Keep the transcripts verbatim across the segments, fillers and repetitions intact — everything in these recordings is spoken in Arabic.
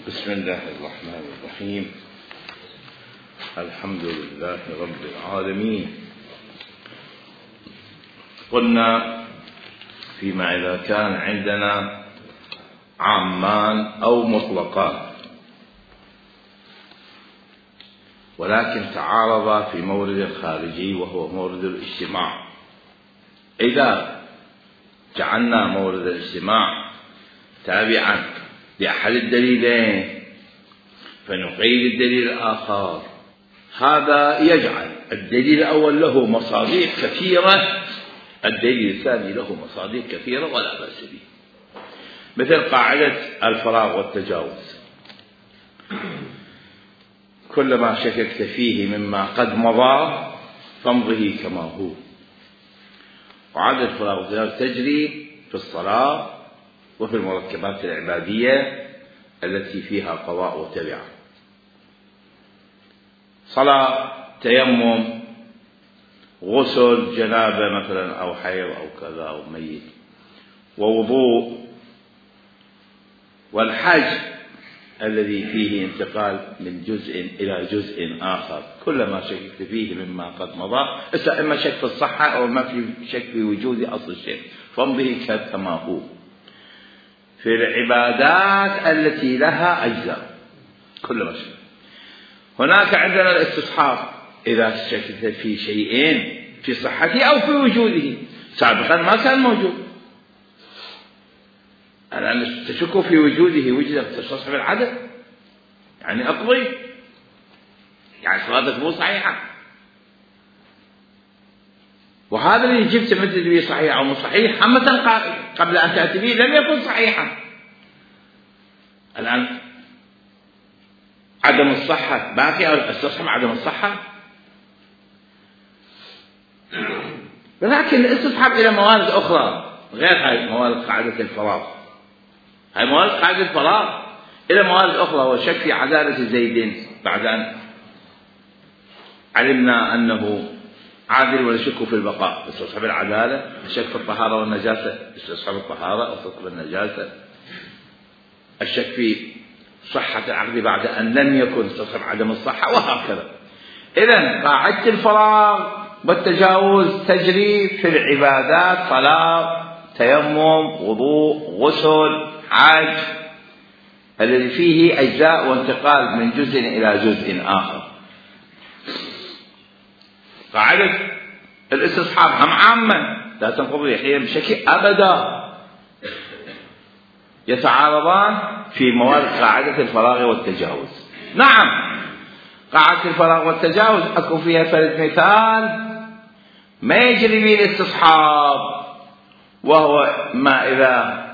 بسم الله الرحمن الرحيم. الحمد لله رب العالمين. قلنا فيما إذا كان عندنا عامان أو مطلقان ولكن تعارضا في مورد خارجي وهو مورد الاجتماع، إذا جعلنا مورد الاجتماع تابعا لأحد الدليلين فنقيد الدليل الآخر، هذا يجعل الدليل الأول له مصادر كثيرة، الدليل الثاني له مصادر كثيرة ولا بأس به، مثل قاعدة الفراغ والتجاوز. كلما شككت فيه مما قد مضى فامضه كما هو. وعادة الفراغ والتجاوز تجري في الصلاة وفي المركبات العبادية التي فيها قضاء وتبعة، صلاة، تيمم، غسل جنابة مثلا أو حيض أو كذا أو ميت، ووضوء، والحج الذي فيه انتقال من جزء إلى جزء آخر. كلما شككت فيه مما قد مضى، إما شك في الصحة أو ما في شك في وجود أصل الشيء فامضه كما هو. في العبادات التي لها أجزاء كلما شك. هناك عندنا الاستصحاب، إذا شككت في شيئين في صحته أو في وجوده، سابقا ما كان موجود، الآن تشك في وجوده، وجد تستصحب العدد، يعني أقضي، يعني صلاتك مو صحيحة. وهذا اللي جبت مدد به صحيح أو مو صحيح عامة قبل أن تأتي به لم يكن صحيحا. الآن عدم الصحة باقي أو استصحب عدم الصحة، ولكن الاستصحاب إلى موارد أخرى غير هاي موارد قاعدة الفراغ. هاي موارد قاعدة الفراغ إلى موارد أخرى، والشك في عدالة زيد بعد أن علمنا أنه عادل ولا شك في البقاء، استصحاب العدالة، الشك في الطهارة والنجاسة، استصحاب الطهارة، استصحاب النجاسة، الشك في صحة العقد بعد أن لم يكن، استصحاب عدم الصحة، وهكذا. إذن قاعدة الفراغ والتجاوز تجري في العبادات، صلاة، تيمم، وضوء، غسل، حج، الذي فيه أجزاء وانتقال من جزء إلى جزء آخر. قاعدة الاستصحاب هم عامة لا تنقض اليقين بشكل أبدا، يتعارضان في موارد قاعدة الفراغ والتجاوز. نعم، قاعدة الفراغ والتجاوز أكو فيها فرد مثال ما يجري به الاستصحاب، وهو ما إذا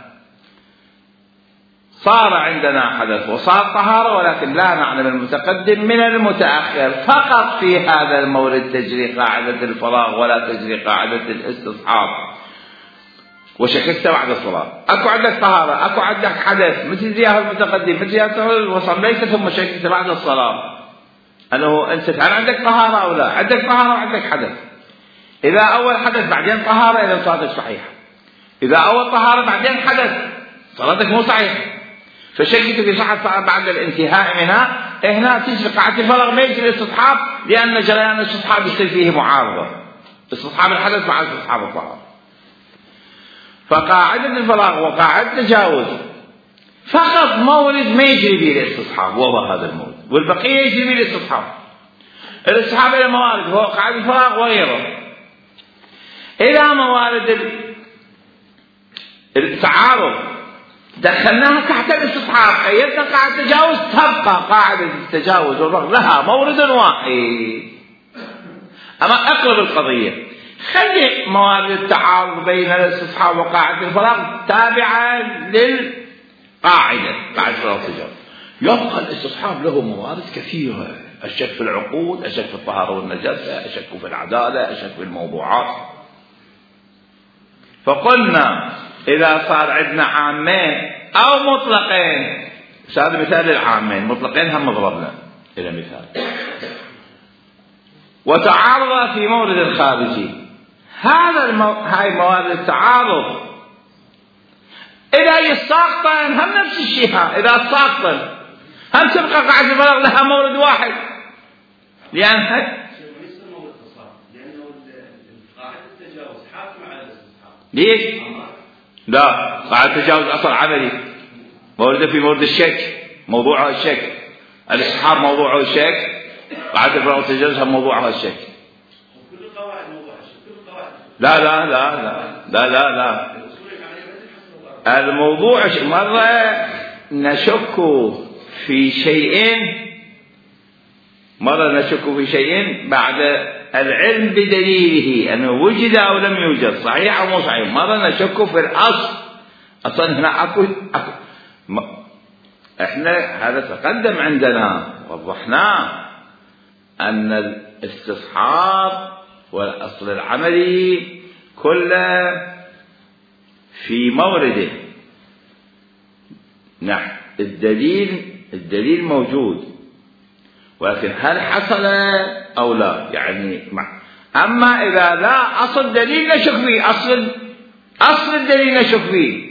صار عندنا حدث وصار طهارة ولكن لا نعلم المتقدم من المتأخر، فقط في هذا المورد تجري قاعدة الفراغ ولا تجري قاعدة الاستصحاب. وشككت بعد الصلاة، أكو عندك طهارة، أكو عندك حدث مثل زيارة المتقدم، مثل زيارة وصليت ثم شككت بعد الصلاة أنه أنت هل عندك طهارة أو لا؟ عندك طهارة وعندك حدث. إذا أول حدث بعدين طهارة إذا صلاتك صحيحة، إذا أول طهارة بعدين حدث صلاتك مو صحيحة. فشككت في صحة الصلاة بعد الانتهاء منها، هنا تجري قاعدة الفراغ ما يجري الاستصحاب، لأن جريان الاستصحاب يصير فيه معارضة، استصحاب الحدث مع استصحاب الطهارة. فقاعدة الفراغ وقاعدة التجاوز فقط مورد ما يجري به الاستصحاب وهو هذا المورد، والبقية يجري به الاستصحاب. الاستصحاب إلى موارد هو قاعدة الفراغ وغيره. إلى موارد التعارض دخلناها تحت الاستصحاب، قيدنا قاعدة التجاوز، تبقى قاعدة التجاوز والفراغ لها مورد واحد. أما أقرب القضية خلي موارد التعارض بين الاستصحاب وقاعدة الفراغ تابعة للقاعدة قاعدة الفراغ والتجاوز. يبقى الاستصحاب له موارد كثيرة، الشك في العقود، الشك في الطهارة والنجاسة، الشك في العدالة، الشك في الموضوعات. فقلنا إذا صار عندنا عامين أو مطلقين، هذا مثال للعامين، مطلقين هم ضربنا إلى مثال، وتعارض في مورد الخارجي، هذا المو... هاي موارد التعارض إذا يساقطن هم نفس الشيء، إذا ساقطن هم تبقى قاعدة الفراغ لها مورد واحد، لأن ليش؟ لا، قاعدة التجاوز أصل عملي، مورده في مورد الشك، موضوعها الشك. الاستصحاب موضوعه الشك، قاعدة الفراغ والتجاوز موضوعها الشك. لا لا لا لا لا لا لا الموضوع مرة نشك في شيء، مرة نشك في شيء بعد العلم بدليله أنه وجد أو لم يوجد، صحيح أو مو صحيح. مرة نشك في الأصل، أصلا هنا أكو, أكو إحنا هذا تقدم عندنا وضحناه أن الاستصحاب والأصل العملي كله في مورده. نعم، الدليل الدليل موجود، ولكن هل حصل أو لا؟ يعني مع. أما إذا لا أصل دليل نشك فيه، أصل أصل الدليل نشك فيه،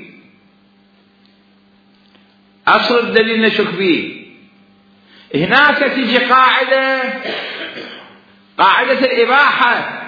أصل الدليل نشك فيه. هناك تجي قاعدة، قاعدة الإباحة،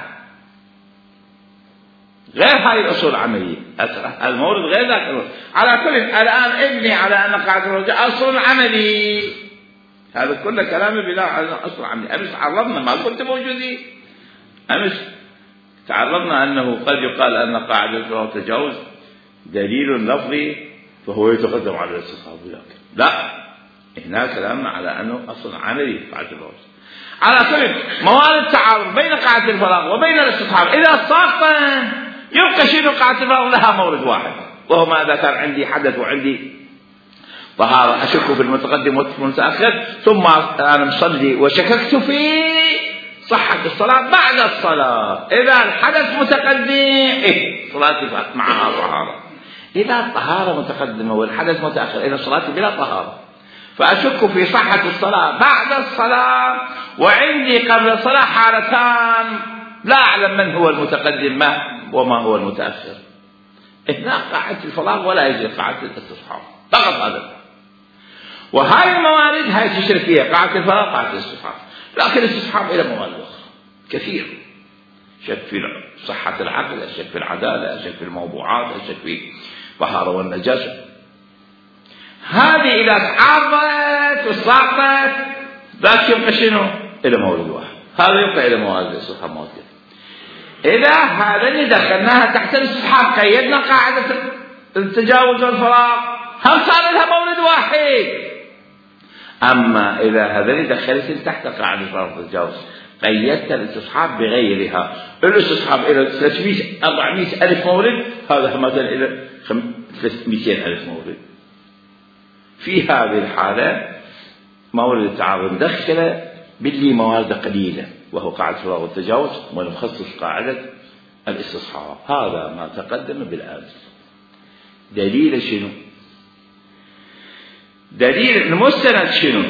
غير هاي الأصول العملية، المورد غير ذاك المورد. على كل الآن ابني على أن قاعدة المورد أصل عملي، هذا كله كلامي بلا على أصل عملي. أمس تعرضنا، ما كنت موجودين، أمس تعرضنا أنه قد يقال أن قاعدة التجاوز دليل لفظي فهو يتقدم على الاستصحاب، لا، هنا كلامنا على أنه أصل عملي قاعدة التجاوز. على كل موارد التعارض بين قاعدة الفراغ وبين الاستصحاب إذا صاقت يبقى شنو؟ قاعدة الفراغ لها مورد واحد، وهو ماذا كان عندي حدث وعندي طهارة، أشك في المتقدم والمتأخر، ثم أنا مصلي وشككت في صحة الصلاة بعد الصلاة. إذا الحدث متقدم إيه؟ صلاتي معها طهارة. إذا الطهارة متقدمة والحدث متأخر إذا صلاتي بلا طهارة، فأشك في صحة الصلاة بعد الصلاة، وعندي قبل الصلاة حالتان لا أعلم من هو المتقدم ما وما هو المتأخر. هنا قاعدة الفراغ ولا يجري قاعدة الاستصحاب، فقط هذا. وهاي الموارد هاي تشرك فيها قاعدة الفراغ قاعدة الاستصحاب، لكن الاستصحاب إلى موارد أخرى كثير، شك في صحة العقل، شك في العدالة، شك في الموضوعات، شك في الطهارة والنجاسة. هذه إذا تعارضت وصاقت ذاك يبقى شنو؟ إلى مورد واحد، هذا يبقى إلى موارد الاستصحاب موارد. إذا هذين دخلناها تحت الاستصحاب قيدنا قاعدة التجاوز والفراغ، هم صار لها مورد واحد. أما إذا هذين دخلت تحت قاعدة الفراغ والتجاوز قيدت الاستصحاب بغيرها، الاستصحاب إلى ثلاثمئة أربعمئة ألف مورد، هذا مثلا إلى ثلاثمئتين ألف مورد. في هذه الحالة مورد التعارض مدخلة باللي موارد قليلة، وهو قاعدة الفراغ والتجاوز، ونخصص قاعدة الاستصحاب. هذا ما تقدم بالأمس. دليل شنو؟ دليل المستند شنو؟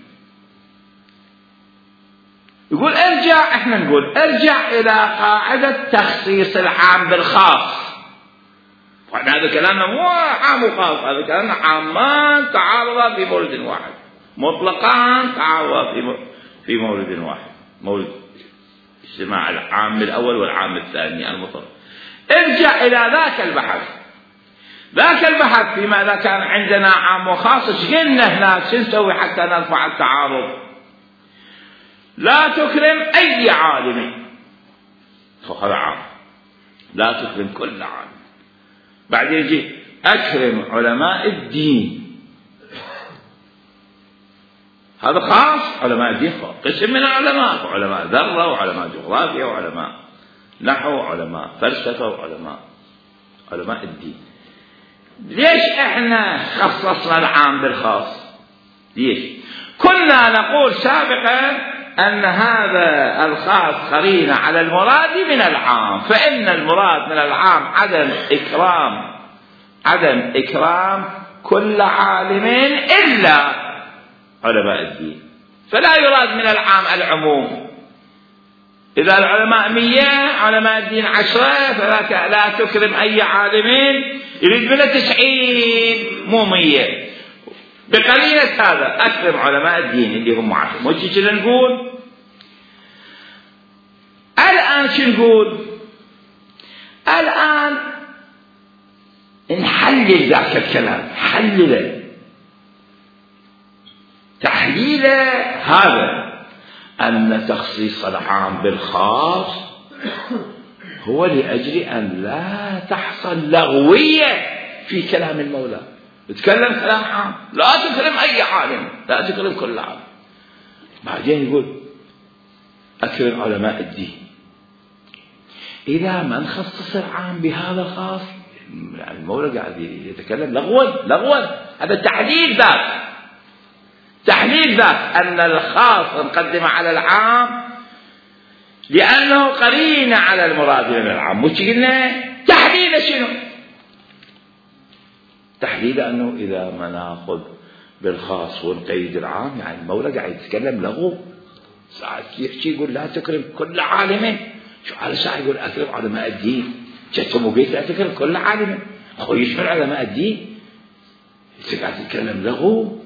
يقول ارجع، احنا نقول ارجع إلى قاعدة تخصيص العام بالخاص. هذا كلامنا مو عام وخاص، هذا كلامنا عامان تعارضا في مورد واحد، مطلقان تعارضا في في مورد واحد، مورد اجتماع العام الأول والعام الثاني المطلق. ارجع إلى ذاك البحث، ذاك البحث فيما إذا كان عندنا عام وخاص ايش قلنا هناك؟ شو نسوي حتى نرفع التعارض؟ لا تكرم أي عالم، هذا عام، لا تكرم كل عالم. بعدين يجي أكرم علماء الدين، هذا خاص. علماء الدين قسم من العلماء، علماء ذرة وعلماء جغرافيا وعلماء نحو وعلماء فلسفة وعلماء علماء الدين. ليش احنا خصصنا العام بالخاص؟ ليش؟ كنا نقول سابقا أن هذا الخاص قرينة على المراد من العام، فإن المراد من العام عدم إكرام عدم إكرام كل عالم إلا علماء الدين، فلا يراد من العام العموم. إذا العلماء مية علماء الدين عشرة، فلا لا تكرم أي عالمين، يريد منه تسعين مو مية. بقرينة هذا أكرم علماء الدين اللي هم معاصرين. مو شي كنا نقول الآن؟ شو نقول الآن؟ نحلل ذاك الكلام، حلله تحليله هذا أن تخصيص العام بالخاص هو لأجل أن لا تحصل لغوية في كلام المولى. تتكلم كلام عام، لا تكلم أي عالم، لا تكلم كل عالم. بعدين يقول أكرم علماء الدين. إذا ما نخصص العام بهذا الخاص، يعني المولى قاعد يتكلم لغوا لغوا. هذا تحليل ذات، تحليل ذات أن الخاص نقدم على العام لأنه قرين على المراد من العام. مش قلنا تحليل شنو؟ تحليل أنه إذا ما ناخذ بالخاص ونقيد العام، يعني المولى قاعد يتكلم لغو. ساعات يحكي يقول لا تكرم كل عالم، شو على ساعة يقول أكرم علماء الدين. جتهم وقيت لا تكرم كل عالم، أخو يشمل علماء الدين. إذا قاعد يتكلم لغو.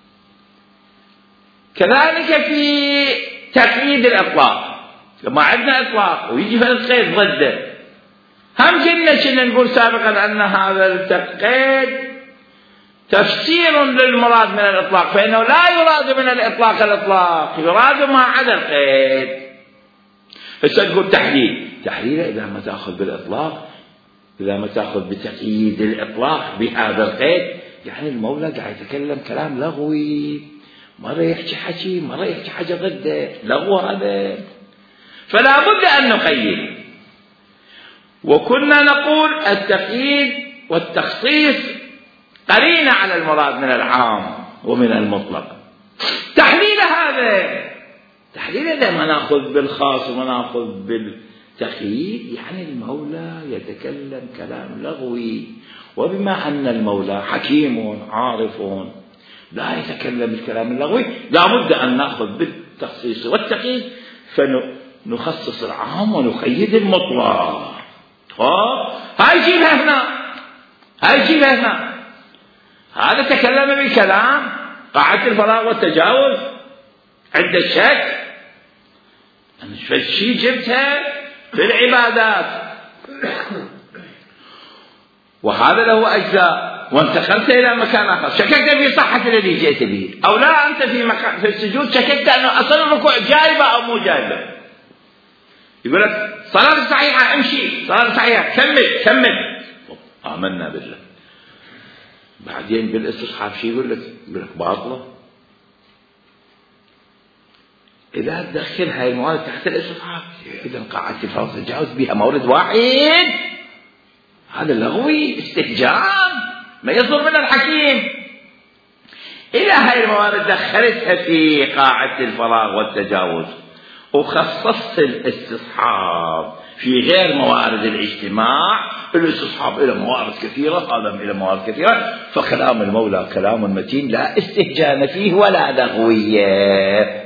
كذلك في تقييد الإطلاق، لما عندنا إطلاق ويجي في القيد ضده، هم كنا كنا نقول سابقا أن هذا التقييد تفسير للمراد من الإطلاق، فإنه لا يراد من الإطلاق الإطلاق، يراد ما عدا القيد. هسه تقول تحليل، تحليل إذا ما تأخذ بالإطلاق، إذا ما تأخذ بتقييد الإطلاق بهذا القيد، يعني المولى قاعد يتكلم كلام لغوي، مرة يحكي حكي، مرة يحكي حاجة ضده، لغو هذا. فلا بد أن نقيد. وكنا نقول التقييد والتخصيص قرينة على المراد من العام ومن المطلق. تحليل هذا، تحليل إذا ما نأخذ بالخاص وما نأخذ بالتقييد، يعني المولى يتكلم كلام لغوي. وبما أن المولى حكيم عارف لا يتكلم الكلام اللغوي، لا بد أن نأخذ بالتخصيص والتقييد، فنخصص العام ونقيد المطلق. هاي جيبها هنا، هاي جيبها هنا. هذا تكلم بالكلام، قاعدة الفراغ والتجاوز عند الشك. فالشي جبتها في العبادات، وهذا له أجزاء. وانتقلت إلى مكان آخر، شككت في صحة الذي جئت به، أو لا أنت في مكان في السجود شككت أنه أصل الركوع جايبة أو مو جايبة. يقول لك صلاة صحيحة، امشي صلاة صحيحة، كمل كمل. آمنا بالله. بعدين بالاستصحاب شيء يقول لك، يقول لك باطلة. إذا تدخل هاي الموارد تحت الاستصحاب، إذا قاعدة الفرض تجاوز بها مورد واحد، هذا لغوي استهجان ما يصدر من الحكيم. إلى هاي الموارد دخلتها في قاعدة الفراغ والتجاوز، وخصصت الاستصحاب في غير موارد الاجتماع. الاستصحاب إلى موارد كثيرة، هذا إلى موارد كثيرة. فكلام المولى كلام متين لا استهجان فيه ولا لغوية.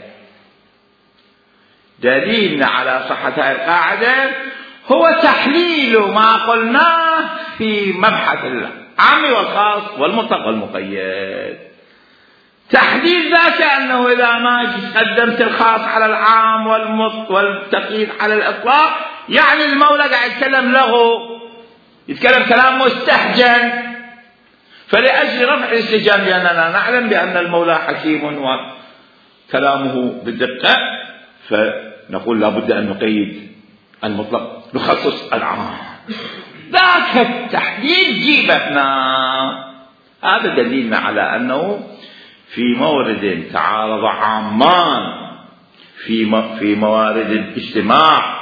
دليلنا على صحة هذه القاعدة هو تحليل ما قلناه في مبحث العام والخاص والمطلق والمقيد. تحديد ذاك أنه إذا ما قدمت الخاص على العام والتقييد على الإطلاق، يعني المولى قاعد يتكلم لغو، يتكلم كلام مستهجن. فلأجل رفع الاستهجان، لأننا نعلم بأن المولى حكيم وكلامه بالدقة، فنقول لا بد أن نقيد المطلق، نخصص العام. ذاك التحديد جيبتنا. هذا دليلنا على أنه في مورد تعارض عامان في في موارد الاجتماع،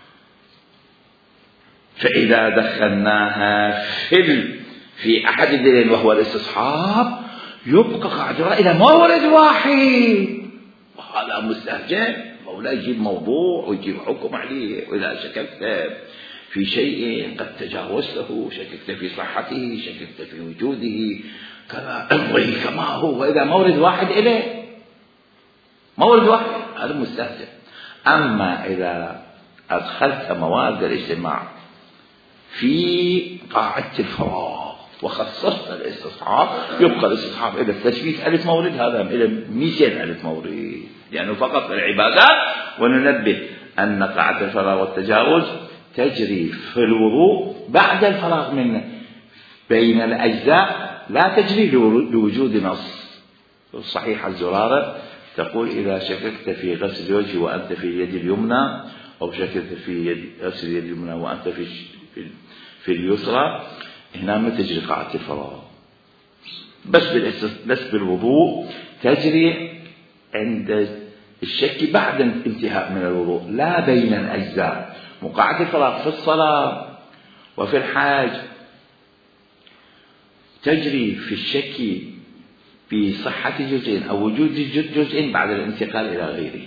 فإذا دخلناها في في أحد الدليل وهو الاستصحاب، يبقى قاعدة إلى مورد واحد، وهذا مستهجن. مولا يجيب موضوع ويجيب حكم عليه. وإذا شككت في شيء قد تجاوزته، شككت في صحته، شككت في وجوده، كما امضي كما هو. وإذا مورد واحد إليه، مورد واحد، هذا مستهجن. أما إذا أدخلت موارد الاجتماع في قاعدة الفراغ وخصصنا الاستصحاب، يبقى الاستصحاب إلى ثلاثمئة ألف مورد، هذا إلى مئتين ألف مورد، لأنه فقط العبادات. وننبه أن قاعدة الفراغ والتجاوز تجري في الوضوء بعد الفراغ منه بين الأجزاء، لا تجري لوجود نص. صحيح الزرارة تقول إذا شككت في غسل الوجه وأنت في اليد اليمنى، أو شككت في يد غسل اليد اليمنى وأنت في في اليسرى، هنا ما تجري قاعدة الفراغ، بس بس بالوضوء تجري عند الشك بعد الانتهاء من الوضوء، لا بين الأجزاء. وقاعدة الفراغ في الصلاة وفي الحاج تجري في الشك في صحة جزء أو وجود جزء بعد الانتقال إلى غيره،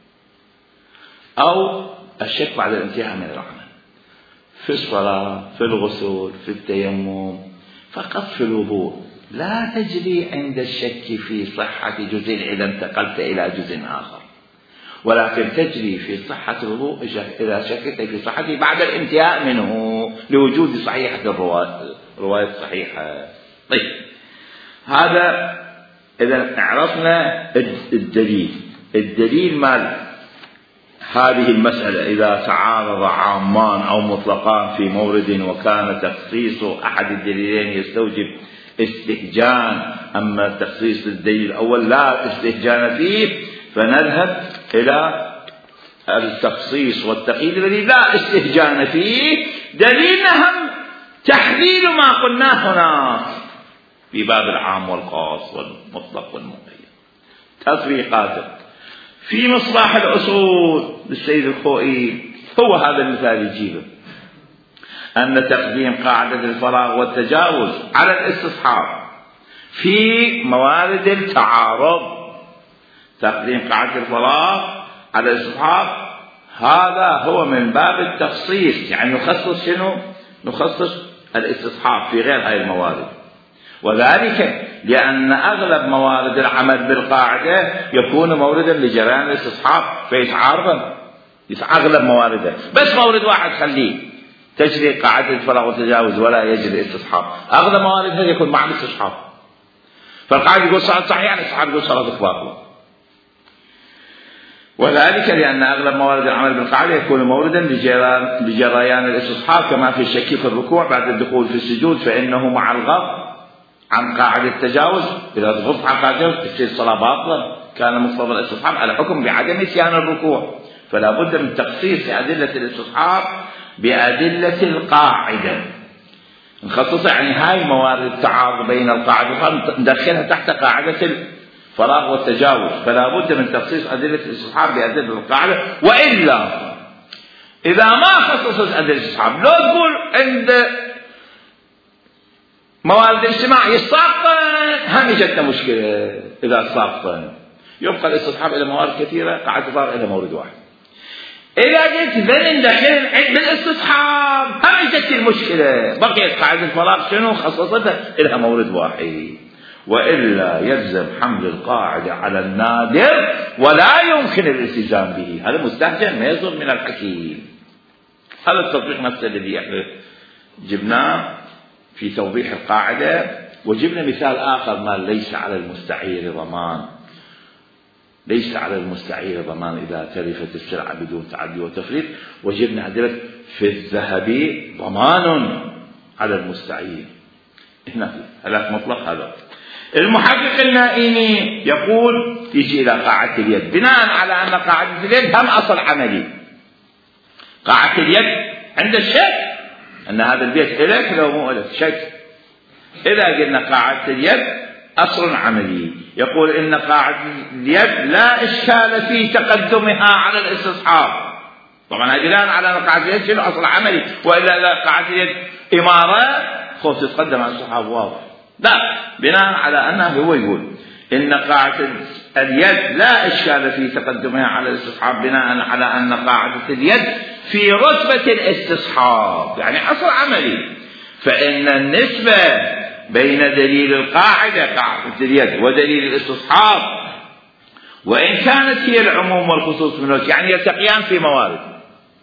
أو الشك بعد الانتهاء من العمل، في الصلاة، في الغسل، في التيمم، فقط في الوضوء، لا تجري عند الشك في صحة جزء إذا انتقلت إلى جزء آخر، ولكن تجري في صحة الوضوء إذا شككت في صحته بعد الانتهاء منه لوجود صحيحة الرواية رواية صحيحة. طيب، هذا إذا عرفنا الدليل. الدليل مال هذه المسألة إذا تعارض عامان أو مطلقان في مورد وكان تخصيص أحد الدليلين يستوجب استهجان، أما تخصيص الدليل الأول لا استهجان فيه، فنذهب إلى التخصيص والتقييد الذي لا استهجان فيه. دليلنا هم تحليل ما قلناه هنا في باب العام والخاص والمطلق والمقيد. تطبيقاته في مصباح الأصول للسيد الخوئي هو هذا المثال يجيبه، أن تقديم قاعدة الفراغ والتجاوز على الاستصحاب في موارد التعارض، تقديم قاعدة الفراغ على الاستصحاب هذا هو من باب التخصيص، يعني نخصص شنو؟ نخصص الاستصحاب في غير هذه الموارد، وذلك لأن أغلب موارد العمل بالقاعدة يكون موردا لجريان الاستصحاب فيتعارض أغلب موارده، بس مورد واحد خليه تجري قاعدة الفراغ والتجاوز ولا يجري الاستصحاب، أغلب مواردها يكون مع الاستصحاب، فالقاعدة يقول صلاة صحيحة يعني الاستصحاب يقول صلاة باطلة، وذلك لأن أغلب موارد العمل بالقاعدة يكون موردا لجريان الاستصحاب، كما في الشك في الركوع بعد الدخول في السجود فإنه مع الغض عن قاعدة التجاوز إذا ضغطت عن قاعدة التجاوز تصير الصلاة باطلة، كان مقتضى الاستصحاب على حكم بعدم إتيان الركوع، فلا بد من تخصيص أدلة الاستصحاب بأدلة القاعدة، نخصص يعني هاي موارد التعارض بين القاعدة ندخلها تحت قاعدة الفراغ والتجاوز، فلا بد من تخصيص أدلة الاستصحاب بأدلة القاعدة، وإلا إذا ما خصصت أدلة الاستصحاب لو تقول عند موارد الاجتماع يساقطن هم يجتنا مشكلة، إذا ساقطن يبقى الاستصحاب إلى موارد كثيرة، قاعدة الفراغ إلى مورد واحد. إذا قلت ذن دخل بالاستصحاب هم يجت المشكلة، بقيت قاعدة الفراغ شنو خصصتها إلها مورد واحد، وإلا يلزم حمل القاعدة على النادر ولا يمكن الالتزام به، هذا مستهجن ما يصدر من الحكيم. هذا التطبيق نفسه الذي احنا جبناه في توضيح القاعدة، وجبنا مثال آخر ما ليس على المستعير ضمان، ليس على المستعير ضمان إذا تلفت السلعة بدون تعدي وتفريط، وجبنا أدلة في الذهب ضمان على المستعير، هنا هلاك مطلق. هذا المحقق النائمي يقول يجي إلى قاعدة اليد بناء على أن قاعدة اليد هم أصل عملي، قاعدة اليد عند الشك أن هذا البيت إليك لو مو إليك شك، إذا قلنا قاعدة اليد أصل عملي، يقول إن قاعدة اليد لا إشكال في تقدمها على الاستصحاب، طبعا هذا بناء على أن قاعدة اليد شنو أصل عملي، وإلا لا قاعدة اليد إمارة خوف تتقدم على الاستصحاب واضح، لا بناء على أنه هو يقول إن قاعدة اليد لا إشكال في تقدمها على الاستصحاب بناء على أن قاعدة اليد في رتبة الاستصحاب يعني أصل عملي، فإن النسبة بين دليل القاعدة قاعدة اليد ودليل الاستصحاب وإن كانت هي العموم والخصوص من وجه يعني يلتقيان في موارد،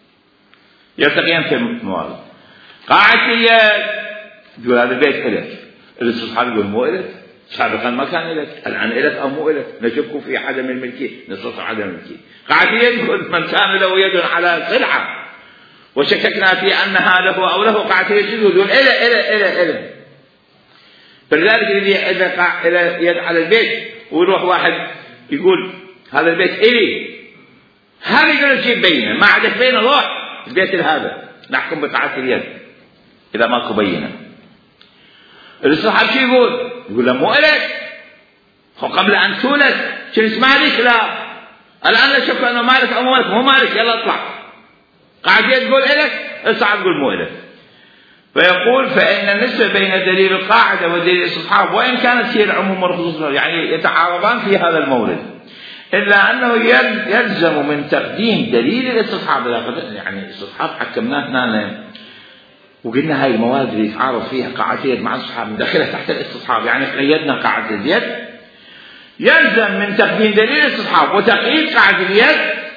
يلتقيان في موارد. قاعدة اليد يقول هذا البيت إليك الاستصحاب يقول مو إلك، سابقا ما كان إلك، الآن إلك أو مو إلك، نشك في عدم الملكية، نستصحب عدم الملكية. قاعدة يقول من كان له يد على سلعة وشككنا في أنها له أو له، قاعدة يقول إلى إلى إلى إلى. فلذلك الذي إذا يد على البيت ويروح واحد يقول هذا البيت إلي، هذا يقول نجيب بينه، ما عندك بينه روح البيت هذا نحكم بقاعدة اليد إذا ماكو بينه. الاستصحاب شو يقول؟ يقول له مو إلك، قبل أن تولد شنو مالك؟ لا الآن لا شك أنه مالك أو مالك، مو مالك، يلا اطلع. قاعد يقول إلك، الاستصحاب يقول مو إلك. فيقول فإن النسبة بين دليل القاعدة ودليل الاستصحاب وإن كانت هي العموم والخصوص يعني يتعارضان في هذا المورد، إلا أنه يلزم من تقديم دليل الاستصحاب. يعني الاستصحاب حكمناه هنا وقلنا هاي المواد اللي يتعارض فيها قاعدة اليد مع الاستصحاب ندخلها تحت الاستصحاب، يعني قيدنا قاعدة اليد، يلزم من تقديم دليل الاستصحاب وتقييد قاعدة اليد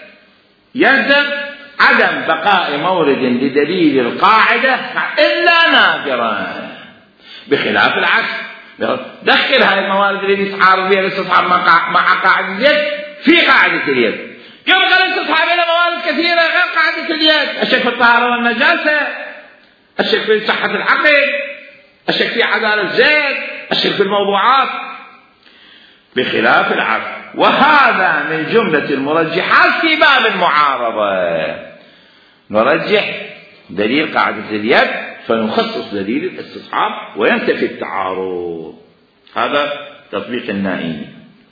يلزم عدم بقاء مورد لدليل القاعدة إلا نادرا، بخلاف العكس. دخل هاي الموارد اللي يتعارض فيها الاستصحاب مع قاعدة اليد في قاعدة اليد. يبقى الاستصحاب إلى موارد كثيرة غير قاعدة اليد، الشك في الطهارة والنجاسة، الشك في صحة العقل، الشك في عدالة الزيت، الشك في الموضوعات، بخلاف العكس. وهذا من جملة المرجحات في باب المعارضة، نرجح دليل قاعدة اليد فنخصص دليل الاستصحاب وينتفي التعارض. هذا تطبيق النائي.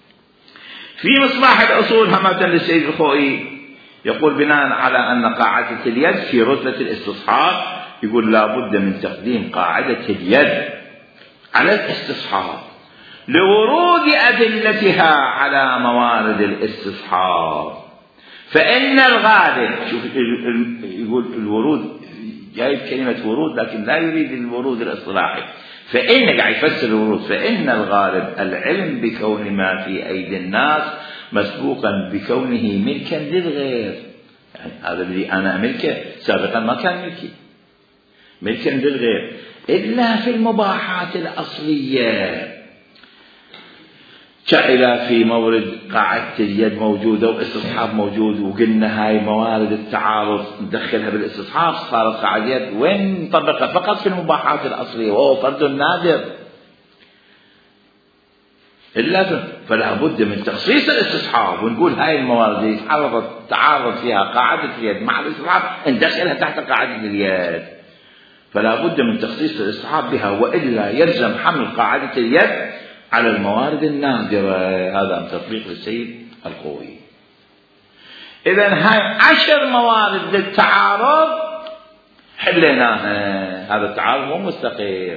في مصباح الأصول همة للسيد الخوئي يقول بناء على أن قاعدة اليد في رتبة الاستصحاب، يقول لا بد من تقديم قاعدة اليد على الاستصحاب لورود أدلتها على موارد الاستصحاب. فإن الغالب، شوف يقول الورود، جايب كلمة ورود لكن لا يريد الورود الاصطلاحي، فإن قاعد يفسر الورود، فإن الغالب العلم بكون ما في أيدي الناس مسبوقا بكونه ملكا للغير. يعني هذا الذي أنا أملكه سابقا ما كان ملكي، ملكا للغير، إلا في المباحات الأصلية. شائلة في مورد قاعدة اليد موجودة واستصحاب موجود، وقلنا هاي موارد التعارض ندخلها بالاستصحاب، صارت قاعدة اليد وين نطبقها؟ فقط في المباحات الأصلية، وهو فرد نادر. إلا فلا بد من تخصيص الاستصحاب ونقول هاي الموارد اللي تعرض تعارض فيها قاعدة اليد مع الاستصحاب ندخلها تحت قاعدة اليد، فلا بد من تخصيص الاستصحاب بها، وإلا يلزم حمل قاعدة اليد على الموارد النادرة. هذا من تطبيق للسيد الخوئي. إذن هاي عشر موارد للتعارض حليناها. هذا التعارض مو مستقر،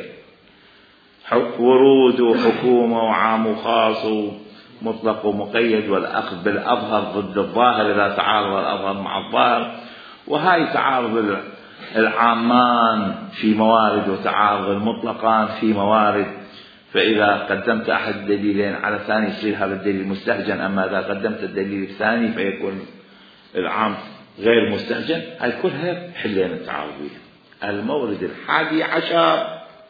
ورود وحكومة وعام وخاص ومطلق ومقيد، والأخذ بالأظهر ضد الظاهر إذا تعارض الأظهر مع الظاهر، وهاي تعارض العامان في موارد وتعارض المطلقان في موارد. فإذا قدمت أحد الدليلين على الثاني يصير هذا الدليل مستهجن، أما إذا قدمت الدليل الثاني فيكون العام غير مستهجن. هاي كلها حلين التعارض بها. المورد الحادي عشر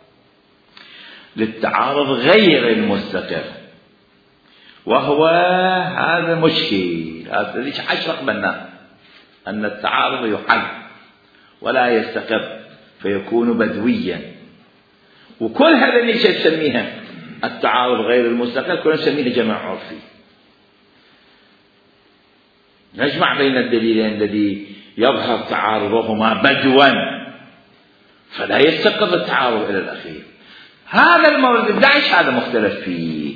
للتعارض غير المستقر، وهو هذا مشكل. هذا ليش عشر قبلنا أن التعارض يحل ولا يستقر فيكون بدويا، وكل هذا اللي نسميها التعارض غير المستقر كلنا نسميه جمع عرفي. نجمع بين الدليلين الذي يظهر تعارضهما بدوا فلا يستقر التعارض إلى الأخير. هذا المورد الداعش هذا مختلف فيه،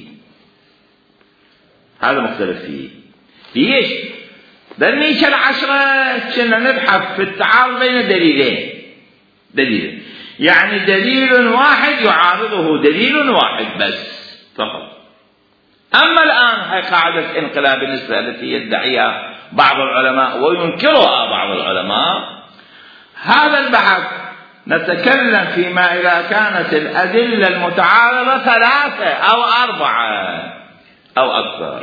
هذا مختلف فيه. ليش؟ بالنيشة العشرة كنا نبحث في التعارض بين دليلين، دليل يعني دليل واحد يعارضه دليل واحد بس فقط. أما الآن هي قاعدة انقلاب النسبة التي يدعيها بعض العلماء وينكرها بعض العلماء، هذا البحث نتكلم فيما إذا كانت الأدلة المتعارضة ثلاثة أو أربعة أو أكثر.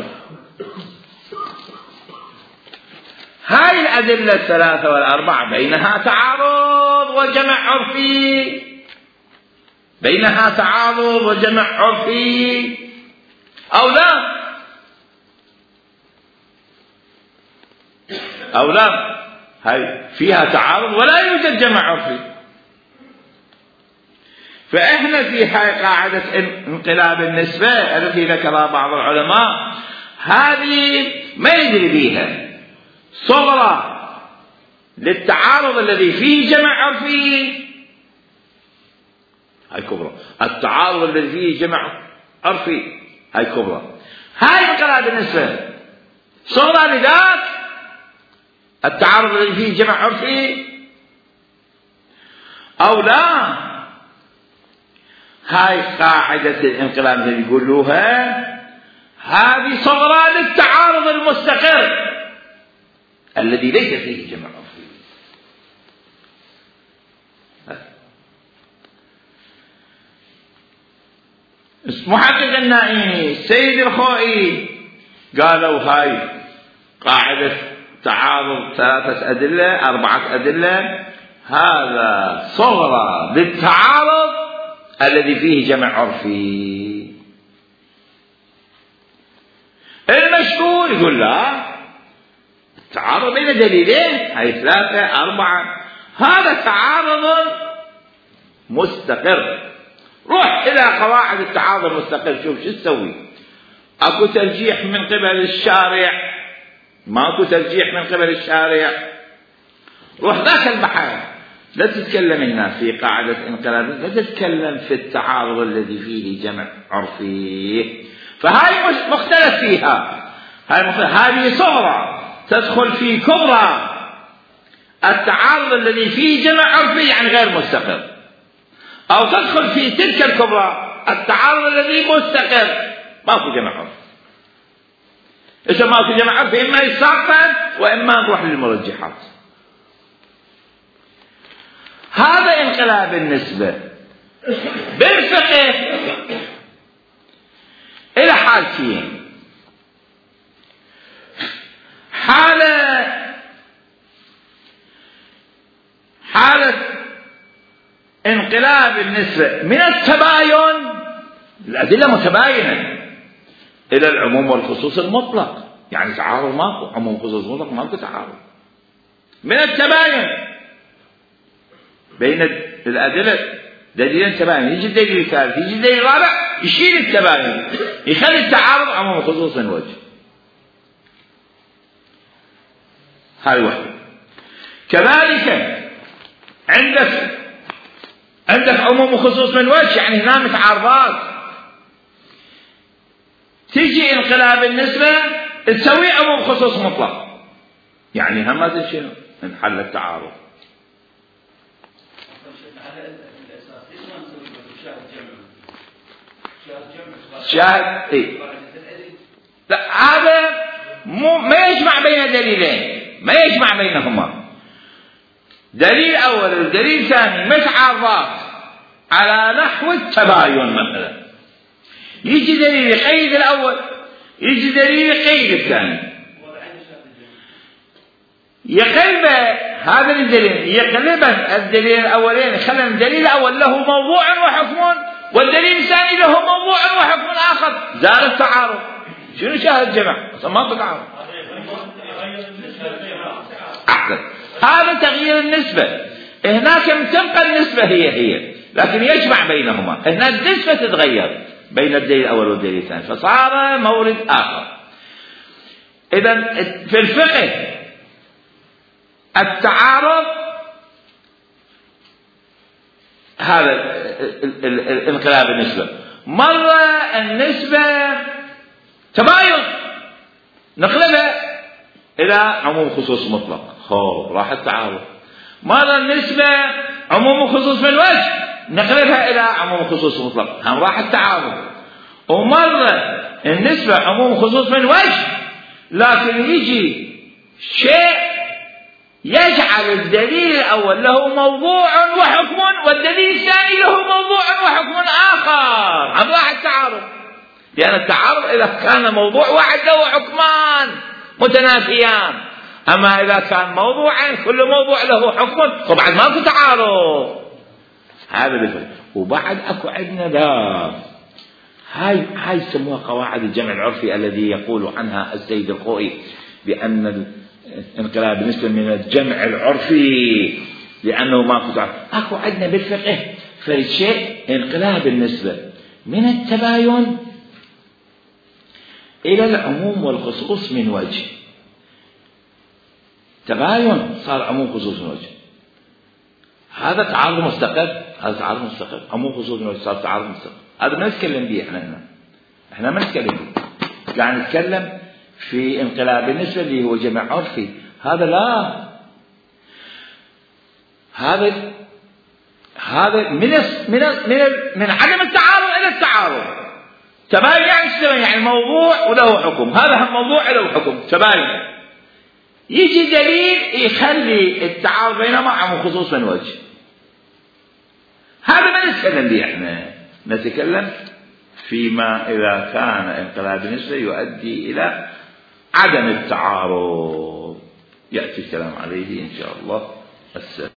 هاي الأدلة الثلاثة والأربعة بينها تعارض وجمع عرفي، بينها تعارض وجمع عرفي أو لا أو لا؟ هاي فيها تعارض ولا يوجد جمع عرفي. فإحنا في هاي قاعدة انقلاب النسبة التي ذكرها بعض العلماء هذه ما يدري بها صغرى للتعارض الذي فيه جمع عرفي، هاي كبرى. التعارض الذي فيه جمع عرفي هاي كبرى. هاي انقلاب النسبة صغرى لذاك التعارض الذي فيه جمع عرفي أو لا؟ هاي قاعدة الانقلاب اللي يقولوها هذه صغرى للتعارض المستقر الذي ليس فيه جمع عرفي. محقق النائمي السيد الخوئي قالوا هاي قاعدة تعارض ثلاثة أدلة أربعة أدلة هذا صغرى للتعارض الذي فيه جمع عرفي. المشهور يقول لا، التعارض بين دليلين هاي ثلاثة أربعة هذا تعارض مستقر. روح إلى قواعد التعارض المستقر شوف شو تسوي. أكو ترجيح من قبل الشارع؟ ماكو ترجيح من قبل الشارع. روح ذاك البحث، لا تتكلم هنا في قاعدة انقلاب، لا تتكلم في التعارض الذي فيه جمع عرفي. فهاي مختلف فيها، هاي مختلف. هذه صغرى تدخل في كبرى التعارض الذي فيه جمع عرفي يعني غير مستقر، أو تدخل في تلك الكبرى التعارض الذي مستقر ماكو جمع عرفي. إذا ماكو جمع عرفي إما يساقط وإما نروح للمرجحات. هذا انقلاب النسبة. بالفقه إلى حالتين: حالة حالة انقلاب النسبة من التباين، الأدلة متباينة، إلى العموم والخصوص المطلق، يعني تعارض ماكو، عموم خصوص مطلق ماكو تعارض. من التباين بين الأدلة دليلين تباين، يجي الدليل الثالث يجي الدليل الرابع يشيل التباين يخلي التعارض عموم خصوص من وجه. هاي واحدة. كذلك عندك عندك عموم وخصوص من وجه، يعني هنا متعارضات. تيجي انقلاب النسبة تسوي عموم خصوص مطلق، يعني هم هذا شنو من حل التعارض. شاهد إيه؟ لا، هذا مو ما يجمع بين دليلين، ما يجمع بينهما. دليل أول ودليل ثاني متعارضات على نحو التباين. مثلا يجي دليل يقيد الأول، يجي دليل يقيد الثاني، يقلب هذا الدليل يقلب الدليل الأولين، يخلي الدليل الأول له موضوع وحكم والدليل الثاني له موضوع وحكم آخر، زال التعارض. شنو شاهد جمع؟ أصلا ما تتعارض. أحسن، هذا تغيير النسبة. هناك تبقى النسبة هي هي لكن يجمع بينهما، هنا النسبة تتغير بين الدليل الأول والدليل الثاني فصار مورد آخر. إذن في الفقه التعارض هذا انقلاب النسبة. مرة النسبة تباين نقلبها إلى عموم خصوص مطلق، خو راح التعارض. مرة النسبة عموم خصوص من وجه نقلبها إلى عموم خصوص مطلق، هم راح التعارض. ومرة النسبة عموم خصوص من وجه لكن يجي شيء يجعل الدليل الأول له موضوع وحكم والدليل الثاني له موضوع وحكم آخر، هم راح التعارض. لأن التعارض إذا كان موضوع واحد له حكمان متنافيان، أما إذا كان موضوعين كل موضوع له حكم طبعا ما في تعارض. هذا بالفعل. وبعد أكو عندنا لا، هاي هاي يسموها قواعد الجمع العرفي الذي يقول عنها السيد الخوئي بأن الانقلاب بالنسبة من الجمع العرفي لأنه ما كنت أكو عندنا بالفقه فالشيء انقلاب بالنسبة من التباين إلى العموم والخصوص من وجه. تباين صار عموم خصوص من وجه، هذا تعارض مستقل، هذا تعارض مستقل، عموم خصوص من وجه صار تعارض مستقل. هذا ما نتكلم به احنا هنا، احنا ما نتكلم به، يعني نتكلم في انقلاب بالنسبة اللي هو جمع عرفي. هذا لا، هذا هذا من من من من عدم التعارض إلى التعارض. تباين يعني شو؟ يعني موضوع وله حكم، هذا هم موضوع له حكم تباين. يجي دليل يخلي التعارض بينهما عموم خصوص من وجه. هذا ما نتكلم به احنا، نتكلم فيما إذا كان انقلاب بالنسبة يؤدي إلى عدم التعارض، يأتي الكلام عليه إن شاء الله. السلام.